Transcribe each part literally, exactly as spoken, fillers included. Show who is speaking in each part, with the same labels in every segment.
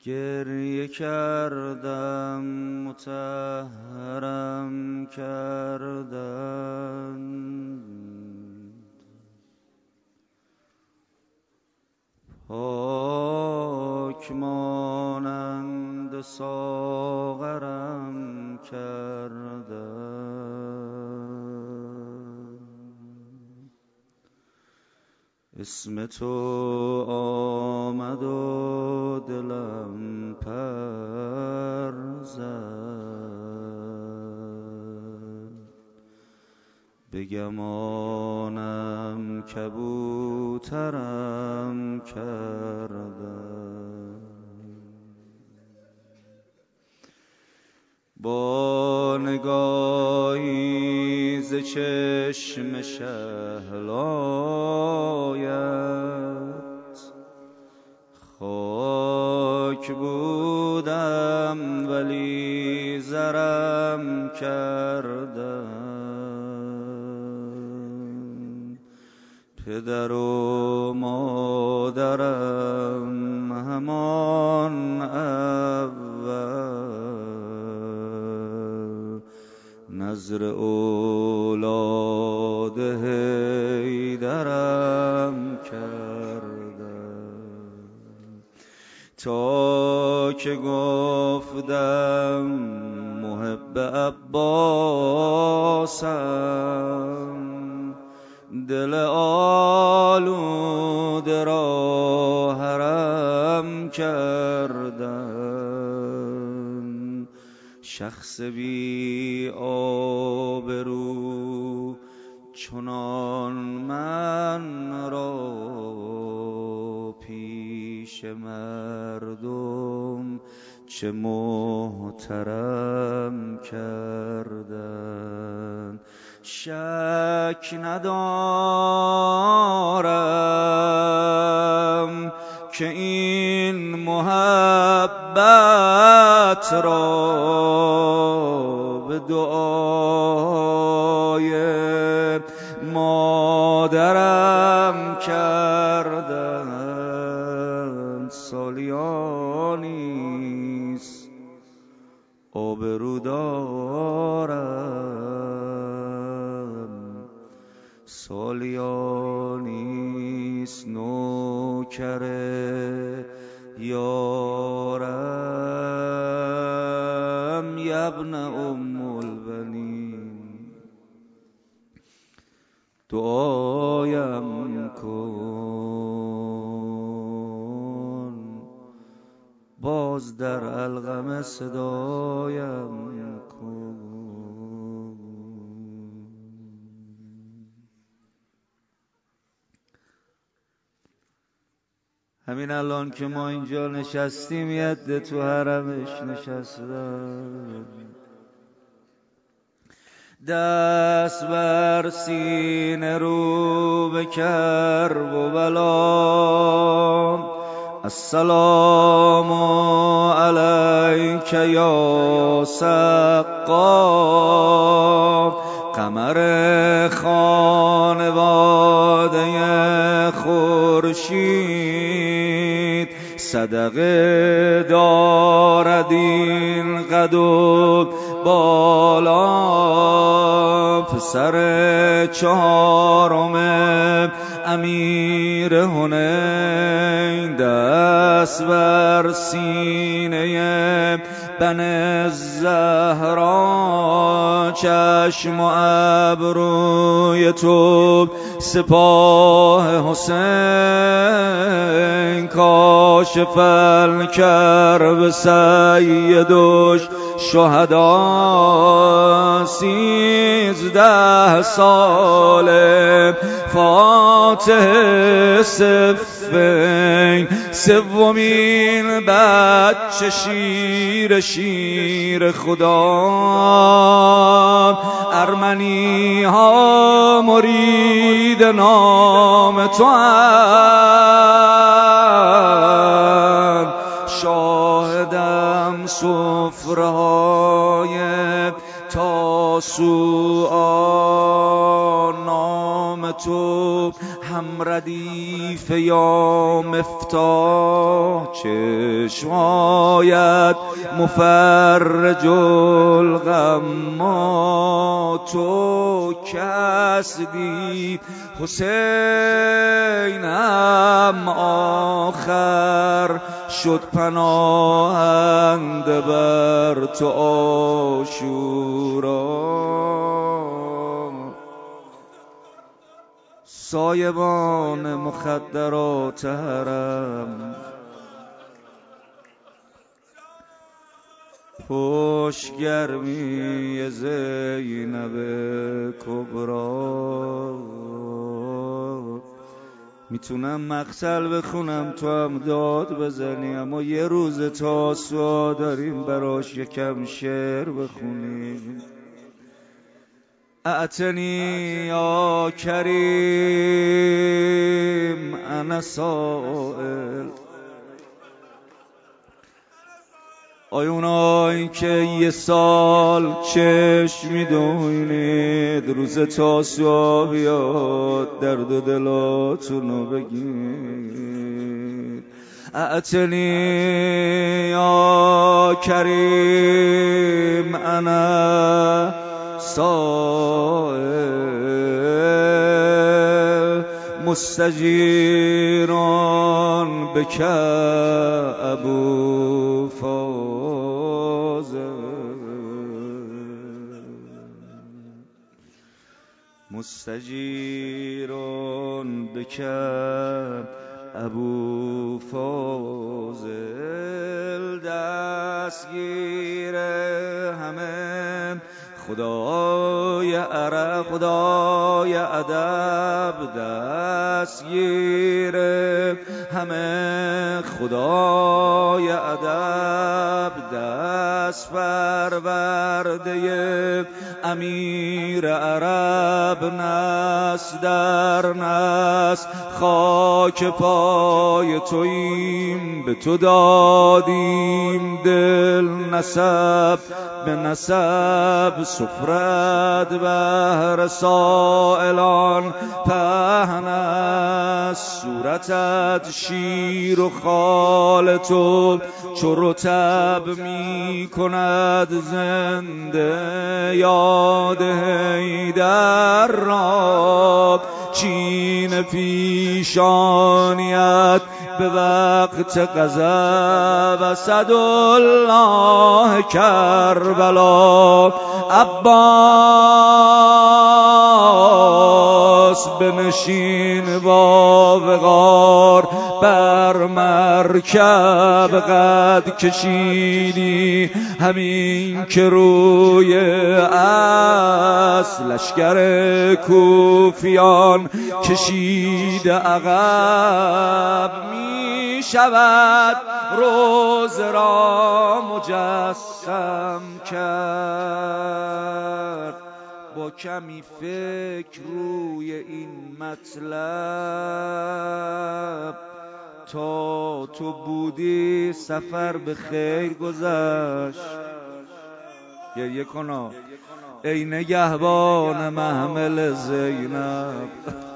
Speaker 1: گریه کردم مطهرم کردن، پاک مانند ساغرم کردن. اسم تو آمد و دلم پر زد، به گمانم کبوترم کردن. با نگاهی ز چشم شهلایت خاک بودم ولی زرم کردن. پدر و مادرم همان اول، نظر اولاد حیدرم کردن. تا که گفتم محب عباسم، دل آلوده را حرم کردن. شخص بی آبرو چنان من را پیش مردم چه محترم کردن. شک ندارم که این محبت را به دعای مادرم کردن. سالیانیست آبرو دارم، سالیانیست نوکر یارم. یبن ام البنین دعایم کن، باز در القمه صدایم کن. همین الان که ما اینجا نشستیم یه عده تو حرمش نشستن، دست بر سینه رو به کرب و بلا. السلام علیک یا سقا، قمر خانواده خورشید. صدقه دارد این قد و بالا، پسر چهارم امیر حنین. دست بر سینه بن الزهرا، چشم و ابروی تو سپاه حسین. کاشف الکرب سیدش شهدا، سیزده ساله فاتح صفین. سومین بچه شیر شیر خدا، ارمنی ها مرید نام تو هست. شاهدم سفره های تاسوعا، نام تو هم ردیف یا مفتاح، چشمایت مفرج الغما. تو کس دید حسینم آخر شد پناهنده بر تو عاشورا. سایبان مخدرات حرم، پشت گرمی زینب کبرا. میتونم مقتل بخونم تو هم داد بزنی، اما یه روز تاسوعا داریم براش یکم شعر بخونیم. اعتنی یا کریم انا سائل. آیونایی که یه سال چشم میدونید روز تاسوعا بیاد درد دلاتونو بگید. اعتنی یا کریم انا سائل مستجیران بک ابو فاضل. مستجیران بک ابو فاضل. دستگیر همه خدای عرب خدای ادب، دستگیر همه خدای ادب، دست پرورده امیر عرب، نسل در نسل خاک پای توییم، به تو دادیم دل نسب به نسب. سفرت بهر سائلان پهن است، صورتت شیر و خال تو چو رطب می کند زنده یاد حیدر را. چین پیشانیت به وقت غضب، اسدالله کربلا. عباس بنشین با وقار بر مرکب قد کشیدی، همین که روی اصل لشکر کوفیان کشیده عقب. می شود روز را مجسم کرد، با کمی فکر روی این مطلب. تا تو بودی سفر به خیر گذشت. گریه کنا ای نگهبان محمل زینب.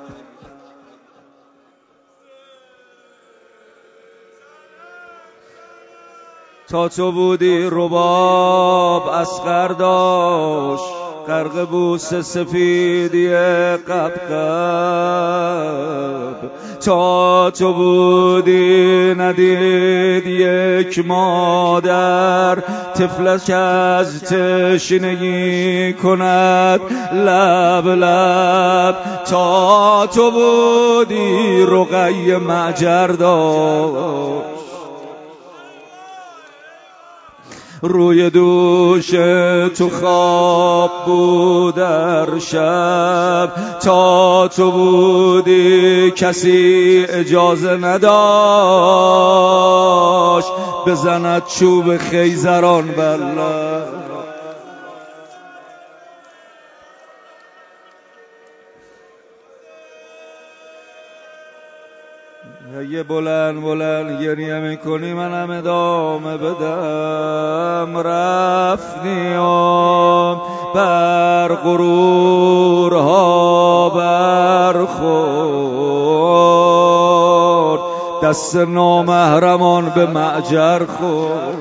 Speaker 1: تا تو بودی رباب اصغر داشت، غرق بوس سفیدی قبقب. تا تو بودی ندید یک مادر طفلش از تشنگی کند لب لب. تا تو بودی رقیه معجر داشت، روی دوش تو خواب بود در شب. تا تو بودی کسی اجازه نداشت بزند چوب خیزران بر لب. یه بلند بلند گریه میکنی منم ادامه بدم. رفتیم بر غرورها برخورد، دست نامحرمان به معجر خورد.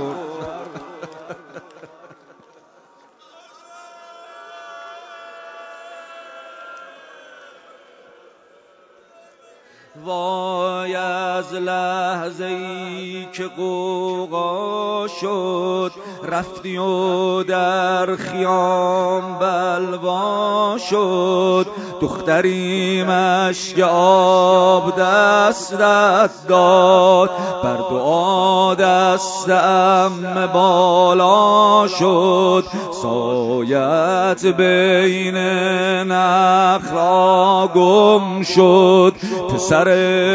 Speaker 1: وای از لحظه ای که غوغا شد رفتی و در خیام بلوا شد، دختری مشک آب دستت داد، بر دعا دستم بالا شد، سایت بین نخلا گم شد، پسر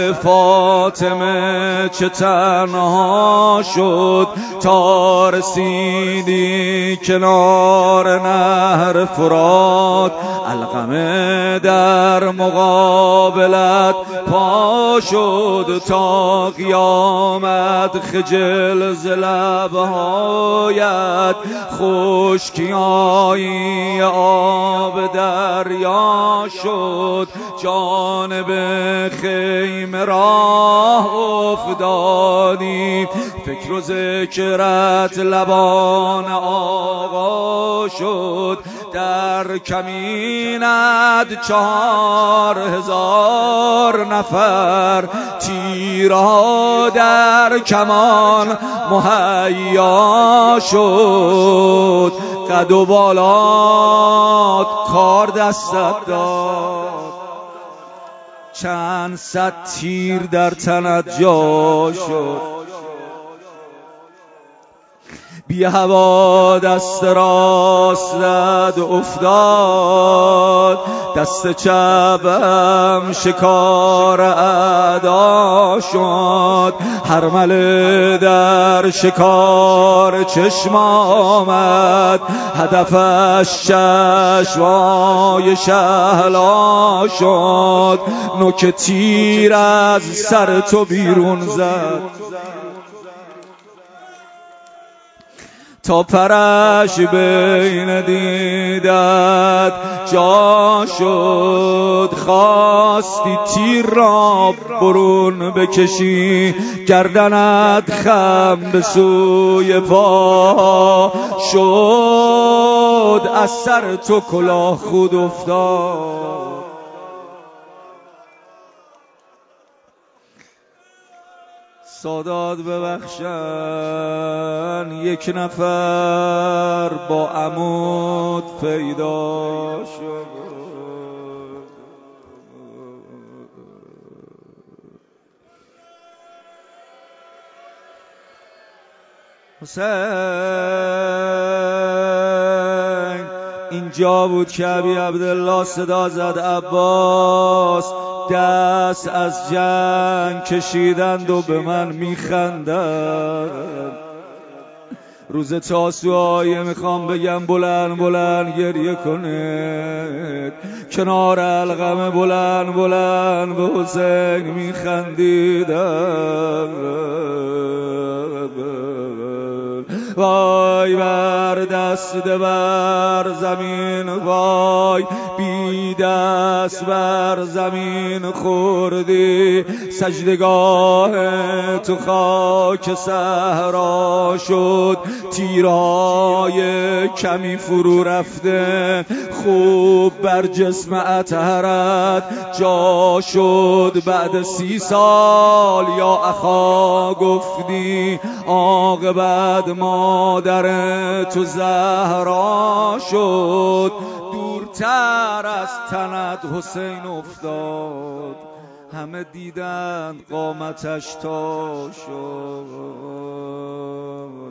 Speaker 1: فاطمه چه تنها شد، تا رسیدی کنار نهر فرات، علقمه در مقابلت پا شد، تا قیامت خجل ز لبهایت، خشکیایی آب دریا شد، جانب خیمه راه افتادی، فکر و ذکرت لبان آقا شد، در کمینت چهار هزار نفر، تیرها در کمان مهیا شد، قد و بالات کار دستت داد، چند صد تیر در تنت جا شد، بی هوا دست راستت افتاد، دست چپم شکار اعدا شد، هرمله در شکار چشم آمد، هدفش چشمای شهلا شد، نوک تیر از سر تو بیرون زد، تا پرش بین دیدت جا شد، خواستی تیر را برون بکشی، گردنت خم به سوی پا شد، از سر تو کلاه خود افتاد، سادات ببخشن یک نفر با عمود پیدا شد، حسین اینجا بود که ابی عبدالله صدا زد عباس، دست از جنگ کشیدند و به من میخندند، روز تاسوعایه میخوام بگم بلند بلند گریه کنید، کنار علقمه بلند بلند به حسین میخندیدند، وای بر دست بر زمین، وای بی دست بر زمین خوردی، سجدگاه تو خاک صحرا شد، تیرهای کمی فرو رفته خوب بر جسم اطهرت جا شد، بعد سی سال یا اخا گفتی، عاقبت مادر تو زهرا شد، دورتر از تنت حسین افتاد، همه دیدند قامتش تا شد،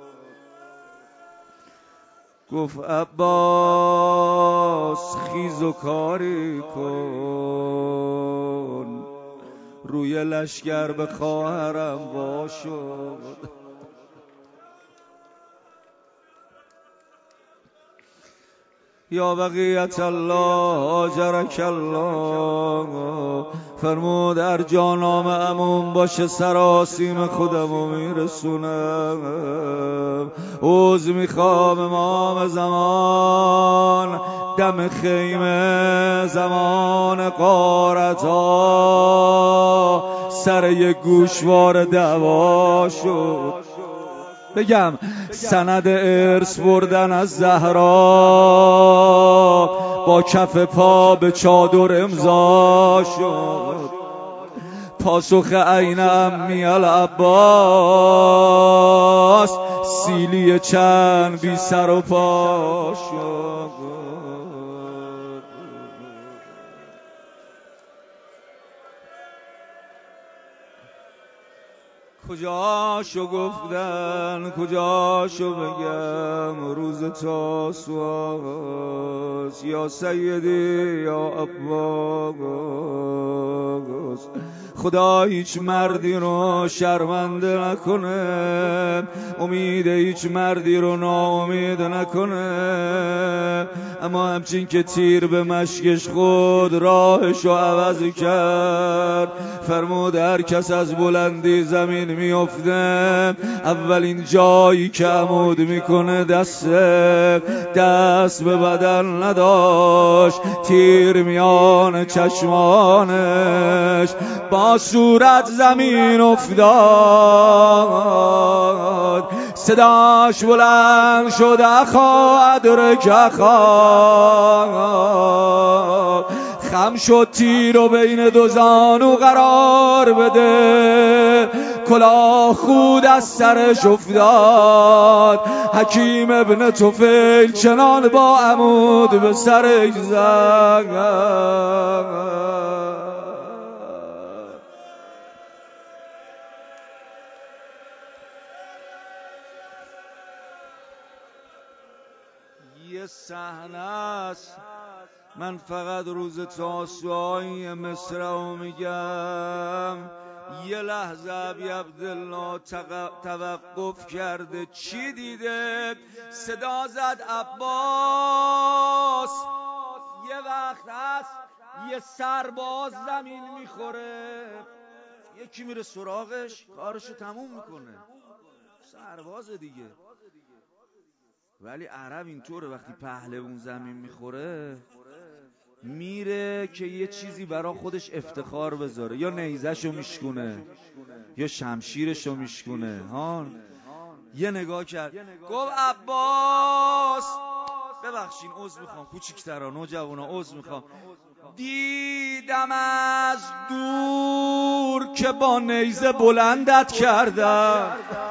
Speaker 1: گفت عباس خیز و کاری کن، روی لشگر به خواهرم وا شد، یا بقیت الله آجرک الله، فرمود در جانام عموم باشه، سراسیم خودمو میرسونم، عوض میخوام امام زمان، دم خیمه زمان غارتا، سر یک گوشوار دعوا شد. بگم سند ارث بردن از زهرا با کف پا به چادر امضا شد. پاسخ عین امی العباس سیلی چند بی سر و پا شد. کجاشو گفتن کجاشو بگم روز تاسوعاست یا سیدی یا عباس. خدا هیچ مردی رو شرمنده نکنه، امید هیچ مردی رو ناامید نکنه، اما همچین که تیر به مشکش خود راهشو عوض کرد، فرمود هر کس از بلندی زمین میفته اولین جایی که عمود میکنه دسته. دست به بدن نداشت، تیر میان چشمانش، با صورت زمین افتاد. صداش بلند شد اخا ادرک اخا، خم شد تیر و بین دو زانو قرار بده، کلاه خود از سرش افتاد. حکیم ابن طفیل چنان با عمود به سرش زد. یه صحنه است، من فقط روز تاسوعای مصر رو میگم. یه لحظه ابی عبدالله توقف کرده، چی دیده؟ صدا زد عباس. یه وقت هست یه سرباز زمین میخوره، یکی میره سراغش کارشو تموم میکنه، سرباز دیگه. ولی عرب اینطوره، وقتی پهلوون زمین میخوره میره که یه چیزی برا خودش افتخار بذاره، یا نیزشو میشکونه یا شمشیرشو میشکونه. ها یه نگاه کرد گفت عباس ببخشین عذر میخوام کوچیک‌ترا نوجوانا عذر میخوام، دیدم از دور که با نیزه بلندت کردم.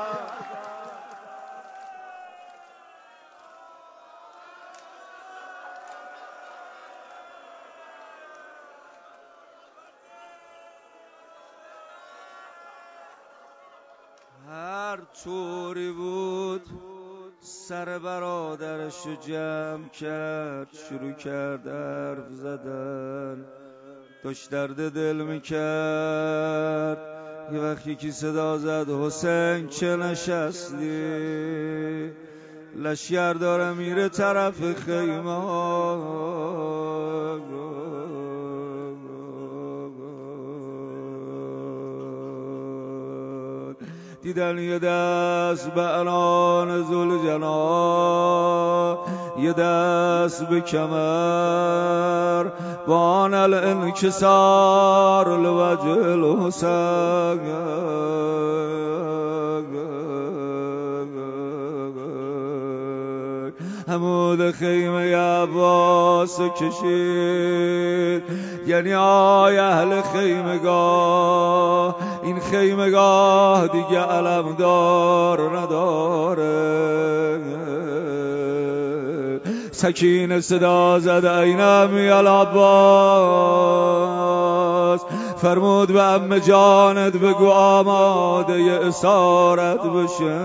Speaker 1: هر طوری بود سر برادرشو جمع کرد، شروع کرد حرف زدن، داشت درد دل میکرد. یه وقتی که صدا زد حسین چه نشستی؟ لشگر داره میره طرف خیمه. دیدن یه دست به عنان ذوالجلال، یه دست به کمر، بان الانکسار لوجه الحسین. عمود خیمه عباس کشید، یعنی آی اهل خیمگاه، این خیمگاه دیگه علمدار نداره. سکینه صدا زد این امی العباس، فرمود به عم جانت بگو آماده ی اسارت بشه.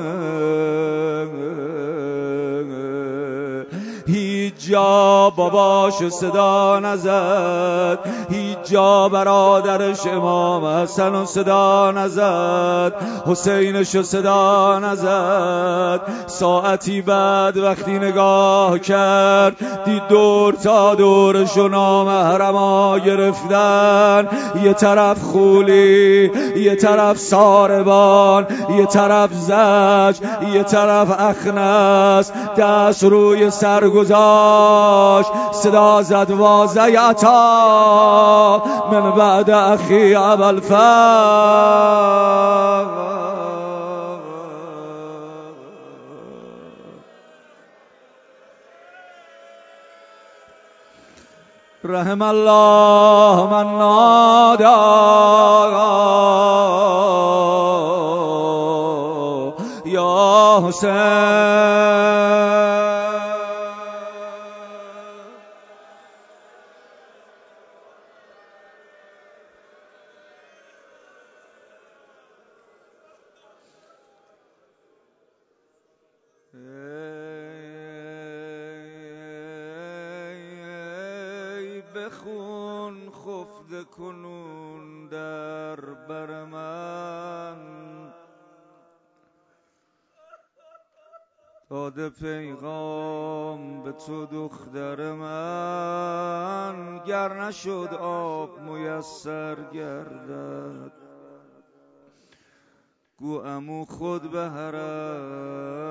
Speaker 1: هیچ جا باباش صدا نزد، هیچ جا برادرش امام حسن صدا نزد، حسینش صدا نزد. ساعتی بعد وقتی نگاه کرد دید دور تا دورشو نامحرما گرفتن، یه طرف خولی، یه طرف ساربان، یه طرف زج، یه طرف اخنس، دست روی سر گذاشت گذاشت صدا زد وازه عطا من بعد اخی ابوالفضل. رحم الله من نادى یا حسین. بخون خفته کنون در بر من، داده پیغام به تو دختر من، گر نشد آب میسر گردد گو عمو خود به حرم